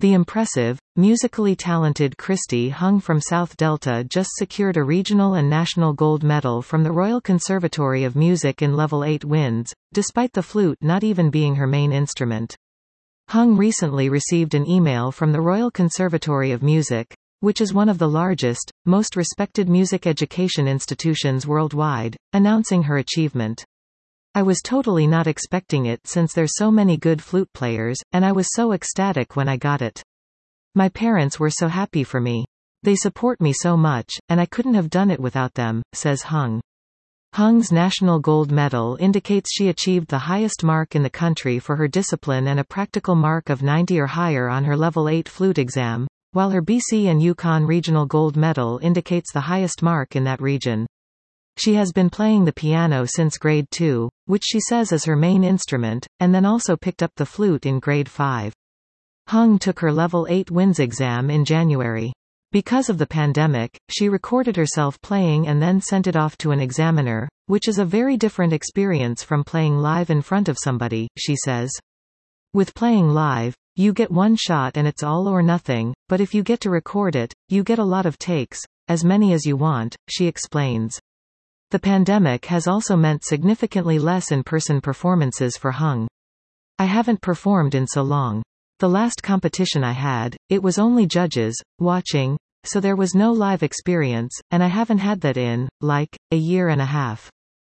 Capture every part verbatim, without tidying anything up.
The impressive, musically talented Christy Hung from South Delta just secured a regional and national gold medal from the Royal Conservatory of Music in Level eight winds, despite the flute not even being her main instrument. Hung recently received an email from the Royal Conservatory of Music, which is one of the largest, most respected music education institutions worldwide, announcing her achievement. "I was totally not expecting it since there's so many good flute players, and I was so ecstatic when I got it. My parents were so happy for me. They support me so much, and I couldn't have done it without them," says Hung. Hung's national gold medal indicates she achieved the highest mark in the country for her discipline and a practical mark of ninety or higher on her Level eight flute exam, while her B C and Yukon regional gold medal indicates the highest mark in that region. She has been playing the piano since grade two, which she says is her main instrument, and then also picked up the flute in grade five. Hung took her Level eight winds exam in January. Because of the pandemic, she recorded herself playing and then sent it off to an examiner, which is a very different experience from playing live in front of somebody, she says. "With playing live, you get one shot and it's all or nothing, but if you get to record it, you get a lot of takes, as many as you want," she explains. The pandemic has also meant significantly less in-person performances for Hung. "I haven't performed in so long. The last competition I had, it was only judges, watching, so there was no live experience, and I haven't had that in, like, a year and a half.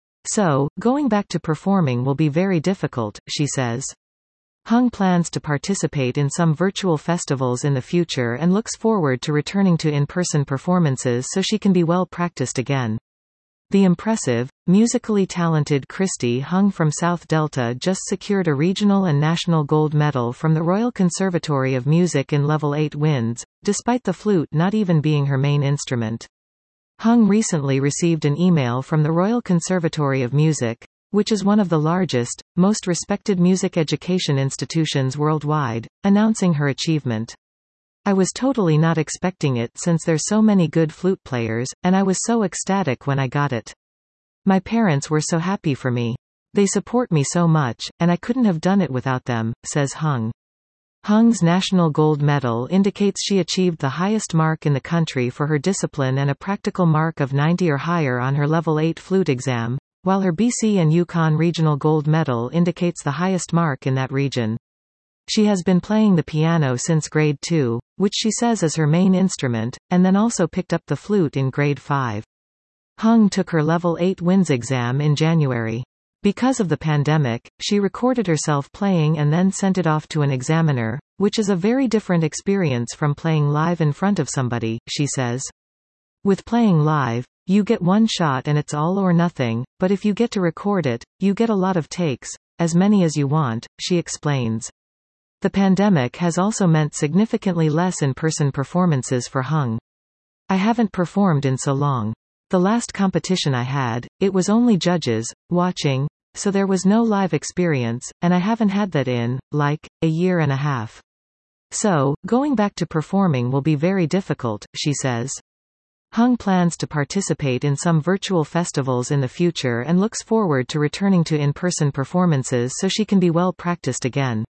So, going back to performing will be very difficult," she says. Hung plans to participate in some virtual festivals in the future and looks forward to returning to in-person performances so she can be well practiced again. The impressive, musically talented Christy Hung from South Delta just secured a regional and national gold medal from the Royal Conservatory of Music in Level eight winds, despite the flute not even being her main instrument. Hung recently received an email from the Royal Conservatory of Music, which is one of the largest, most respected music education institutions worldwide, announcing her achievement. "I was totally not expecting it since there's so many good flute players, and I was so ecstatic when I got it. My parents were so happy for me. They support me so much, and I couldn't have done it without them," says Hung. Hung's national gold medal indicates she achieved the highest mark in the country for her discipline and a practical mark of ninety or higher on her Level eight flute exam, while her B C and Yukon regional gold medal indicates the highest mark in that region. She has been playing the piano since grade two, which she says is her main instrument, and then also picked up the flute in grade five. Hung took her Level eight winds exam in January. Because of the pandemic, she recorded herself playing and then sent it off to an examiner, which is a very different experience from playing live in front of somebody, she says. "With playing live, you get one shot and it's all or nothing, but if you get to record it, you get a lot of takes, as many as you want," she explains. The pandemic has also meant significantly less in-person performances for Hung. "I haven't performed in so long. The last competition I had, it was only judges, watching, so there was no live experience, and I haven't had that in, like, a year and a half. So, going back to performing will be very difficult," she says. Hung plans to participate in some virtual festivals in the future and looks forward to returning to in-person performances so she can be well practiced again.